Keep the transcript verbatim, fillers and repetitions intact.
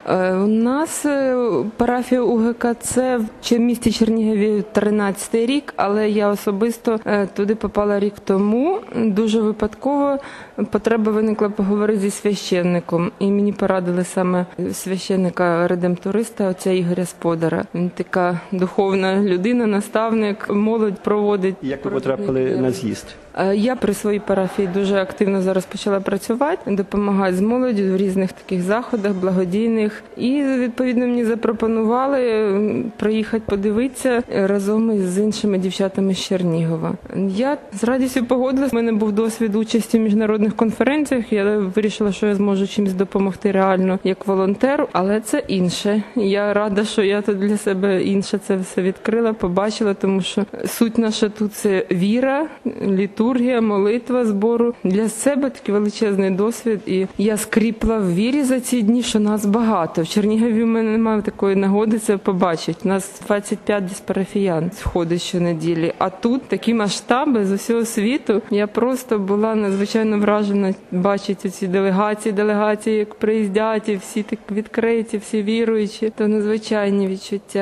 У нас парафія УГКЦ в місті Чернігові тринадцятий рік, але я особисто туди попала рік тому. Дуже випадково потреба виникла поговорити зі священником. І мені порадили саме священника-редемториста, отця Ігоря Сподара. Він така духовна людина, наставник, молодь проводить. Як ви потрапили на з'їзд? Я при своїй парафії дуже активно зараз почала працювати, допомагати з молоддю в різних таких заходах, благодійних. І, відповідно, мені запропонували приїхати подивитися разом із іншими дівчатами з Чернігова. Я з радістю погодилась. У мене був досвід участі в міжнародних конференціях. Я вирішила, що я зможу чимось допомогти реально як волонтер, але це інше. Я рада, що я тут для себе інше це все відкрила, побачила, тому що суть наша тут – це віра, літургія, молитва, збору. Для себе такий величезний досвід. І я скріпла в вірі за ці дні, що нас багато. В Чернігові в мене немає такої нагоди це побачити. У нас двадцять п'ять десь парафіян сходить щонеділі. А тут такі масштаби з усього світу. Я просто була надзвичайно вражена бачити ці делегації, делегації, як приїздять, і всі так відкриті, всі віруючі. То надзвичайні відчуття.